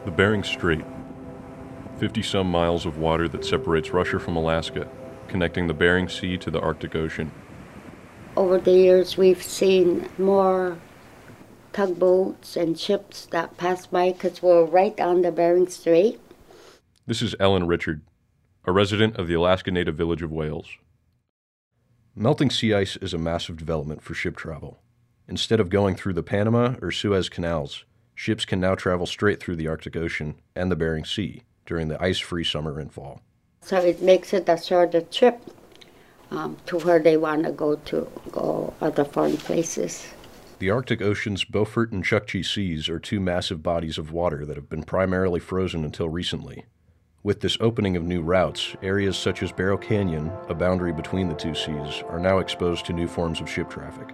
The Bering Strait, 50-some miles of water that separates Russia from Alaska, connecting the Bering Sea to the Arctic Ocean. Over the years, we've seen more tugboats and ships that pass by because we're right on the Bering Strait. This is Ellen Richard, a resident of the Alaska Native village of Wales. Melting sea ice is a massive development for ship travel. Instead of going through the Panama or Suez canals, ships can now travel straight through the Arctic Ocean and the Bering Sea during the ice-free summer and fall. So it makes it a shorter trip to where they want to go other foreign places. The Arctic Ocean's Beaufort and Chukchi Seas are two massive bodies of water that have been primarily frozen until recently. With this opening of new routes, areas such as Barrow Canyon, a boundary between the two seas, are now exposed to new forms of ship traffic.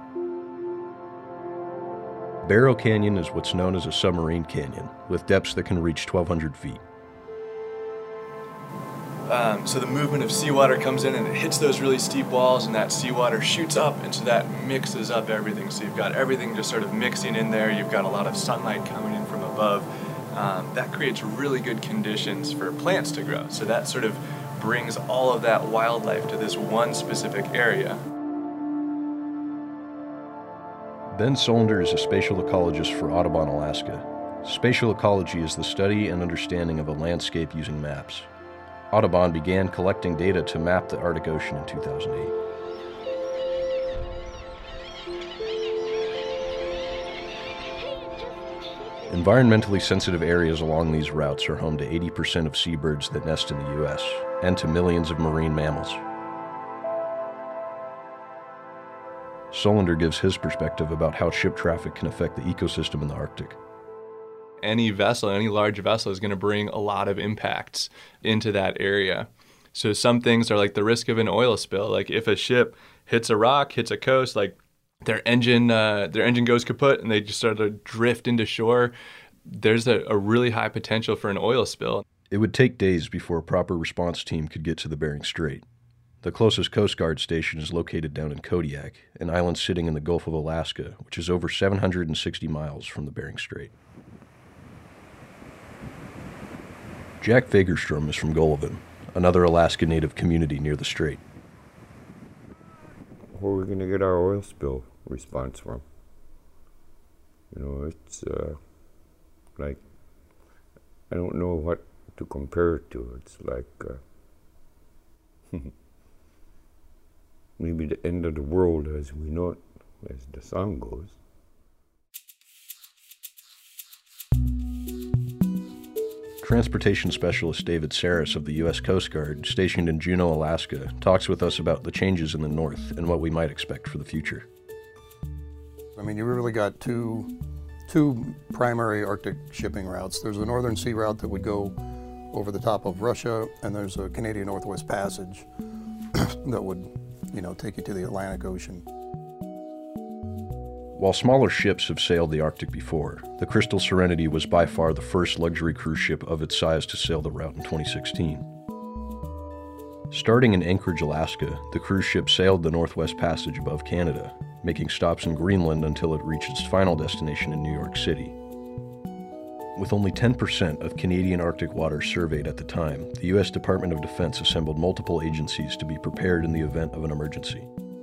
Barrow Canyon is what's known as a submarine canyon, with depths that can reach 1,200 feet. So the movement of seawater comes in and it hits those really steep walls, and that seawater shoots up, and so that mixes up everything. So you've got everything just sort of mixing in there. You've got a lot of sunlight coming in from above. That creates really good conditions for plants to grow. So that sort of brings all of that wildlife to this one specific area. Ben Solander is a spatial ecologist for Audubon, Alaska. Spatial ecology is the study and understanding of a landscape using maps. Audubon began collecting data to map the Arctic Ocean in 2008. Environmentally sensitive areas along these routes are home to 80% of seabirds that nest in the U.S. and to millions of marine mammals. Solander gives his perspective about how ship traffic can affect the ecosystem in the Arctic. Any vessel, any large vessel is going to bring a lot of impacts into that area. So some things are like the risk of an oil spill. Like if a ship hits a rock, hits a coast, like their engine goes kaput and they just sort of drift into shore, there's a really high potential for an oil spill. It would take days before a proper response team could get to the Bering Strait. The closest Coast Guard station is located down in Kodiak, an island sitting in the Gulf of Alaska, which is over 760 miles from the Bering Strait. Jack Fagerstrom is from Golovin, another Alaska Native community near the strait. Where are we going to get our oil spill response from? It's like, I don't know what to compare it to. It's like maybe the end of the world as we know it, as the song goes. Transportation Specialist David Saris of the U.S. Coast Guard, stationed in Juneau, Alaska, talks with us about the changes in the north and what we might expect for the future. I mean, you really got two primary Arctic shipping routes. There's a Northern Sea route that would go over the top of Russia, and there's a Canadian Northwest Passage that would, take you to the Atlantic Ocean. While smaller ships have sailed the Arctic before, the Crystal Serenity was by far the first luxury cruise ship of its size to sail the route in 2016. Starting in Anchorage, Alaska, the cruise ship sailed the Northwest Passage above Canada, making stops in Greenland until it reached its final destination in New York City. With only 10% of Canadian Arctic waters surveyed at the time, the U.S. Department of Defense assembled multiple agencies to be prepared in the event of an emergency.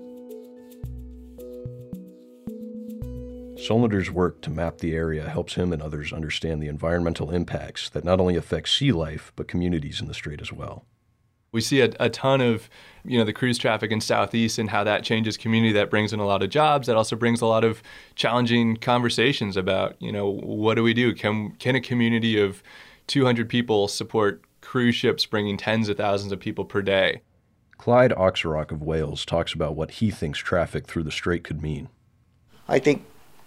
Solander's work to map the area helps him and others understand the environmental impacts that not only affect sea life, but communities in the strait as well. We see a ton of, the cruise traffic in Southeast and how that changes community. That brings in a lot of jobs. That also brings a lot of challenging conversations about, what do we do? Can a community of 200 people support cruise ships bringing tens of thousands of people per day? Clyde Oxerock of Wales talks about what he thinks traffic through the strait could mean. I think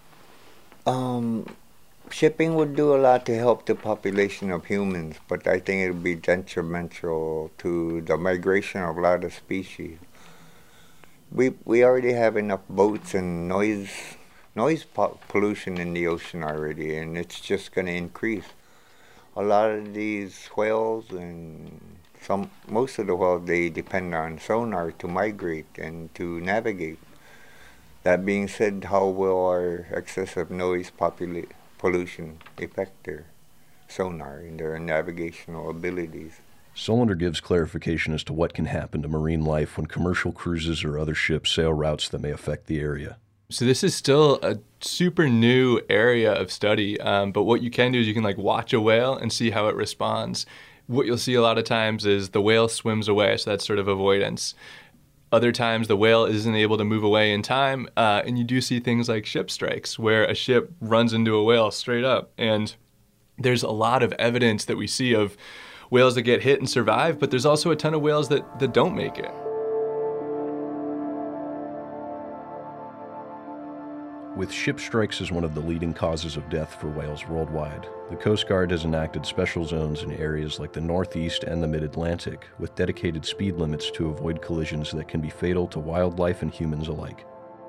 shipping would do a lot to help the population of humans, but I think it would be detrimental to the migration of a lot of species. We already have enough boats and noise pollution in the ocean already, and it's just going to increase. A lot of these whales and most of the whales, they depend on sonar to migrate and to navigate. That being said, how will our excessive noise pollution affect their sonar, in their navigational abilities. Solander gives clarification as to what can happen to marine life when commercial cruises or other ships sail routes that may affect the area. So this is still a super new area of study, but what you can do is you can watch a whale and see how it responds. What you'll see a lot of times is the whale swims away, so that's sort of avoidance. Other times the whale isn't able to move away in time, and you do see things like ship strikes, where a ship runs into a whale straight up. And there's a lot of evidence that we see of whales that get hit and survive, but there's also a ton of whales that don't make it. With ship strikes as one of the leading causes of death for whales worldwide, the Coast Guard has enacted special zones in areas like the Northeast and the Mid-Atlantic, with dedicated speed limits to avoid collisions that can be fatal to wildlife and humans alike.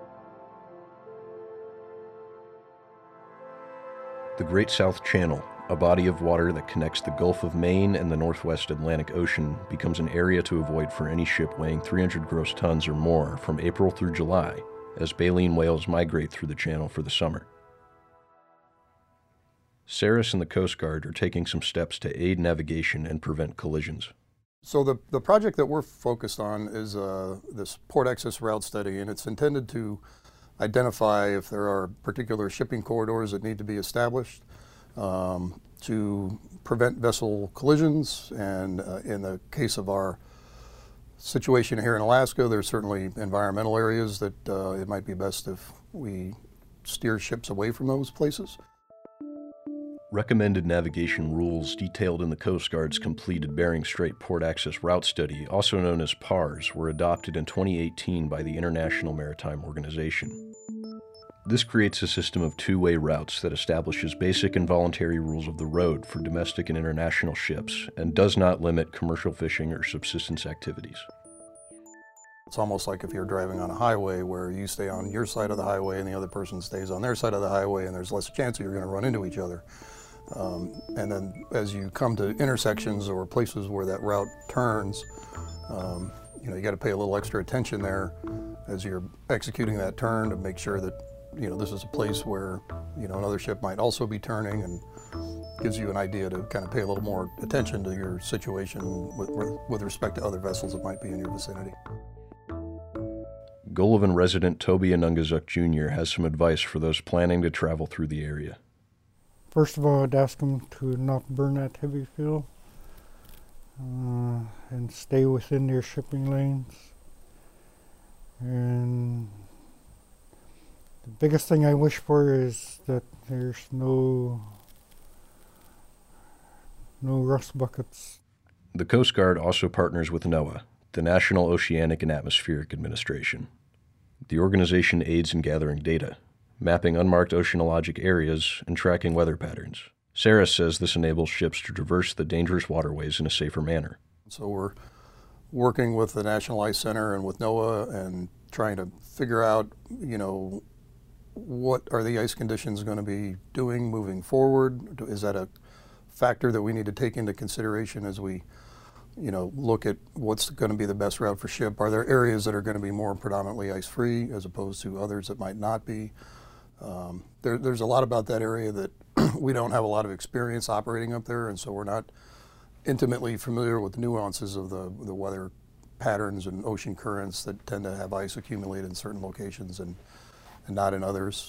The Great South Channel, a body of water that connects the Gulf of Maine and the Northwest Atlantic Ocean, becomes an area to avoid for any ship weighing 300 gross tons or more from April through July, as baleen whales migrate through the channel for the summer. Saris and the Coast Guard are taking some steps to aid navigation and prevent collisions. So the project that we're focused on is this port access route study, and it's intended to identify if there are particular shipping corridors that need to be established to prevent vessel collisions. And in the case of our situation here in Alaska, there's certainly environmental areas that it might be best if we steer ships away from those places. Recommended navigation rules detailed in the Coast Guard's completed Bering Strait Port Access Route Study, also known as PARS, were adopted in 2018 by the International Maritime Organization. This creates a system of two-way routes that establishes basic and voluntary rules of the road for domestic and international ships and does not limit commercial fishing or subsistence activities. It's almost like if you're driving on a highway where you stay on your side of the highway and the other person stays on their side of the highway, and there's less chance that you're going to run into each other. And then as you come to intersections or places where that route turns, you got to pay a little extra attention there as you're executing that turn to make sure that this is a place where another ship might also be turning, and gives you an idea to kind of pay a little more attention to your situation with respect to other vessels that might be in your vicinity. Golovin resident Toby Anungazuk Jr. has some advice for those planning to travel through the area. First of all, I'd ask them to not burn that heavy fuel and stay within their shipping lanes. And the biggest thing I wish for is that there's no rust buckets. The Coast Guard also partners with NOAA, the National Oceanic and Atmospheric Administration. The organization aids in gathering data, mapping unmarked oceanologic areas, and tracking weather patterns. Saris says this enables ships to traverse the dangerous waterways in a safer manner. So we're working with the National Ice Center and with NOAA and trying to figure out, what are the ice conditions going to be doing moving forward? Is that a factor that we need to take into consideration as we look at what's going to be the best route for ship? Are there areas that are going to be more predominantly ice-free as opposed to others that might not be? There's a lot about that area that we don't have a lot of experience operating up there, and so we're not intimately familiar with the nuances of the weather patterns and ocean currents that tend to have ice accumulate in certain locations and not in others.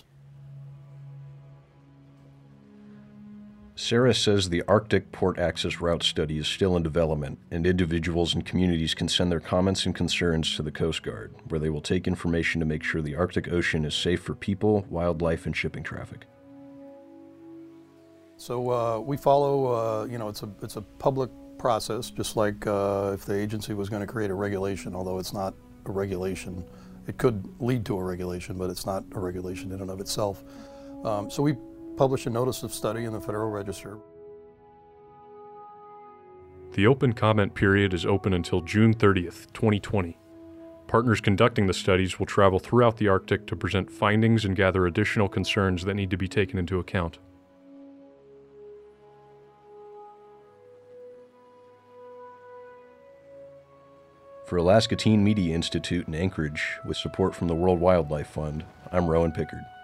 Saris says the Arctic Port Access Route Study is still in development, and individuals and communities can send their comments and concerns to the Coast Guard, where they will take information to make sure the Arctic Ocean is safe for people, wildlife, and shipping traffic. So we follow, it's a public process, just like if the agency was going to create a regulation, although it's not a regulation. It could lead to a regulation, but it's not a regulation in and of itself. So we publish a notice of study in the Federal Register. The open comment period is open until June 30th, 2020. Partners conducting the studies will travel throughout the Arctic to present findings and gather additional concerns that need to be taken into account. For Alaska Teen Media Institute in Anchorage, with support from the World Wildlife Fund, I'm Rowan Pickard.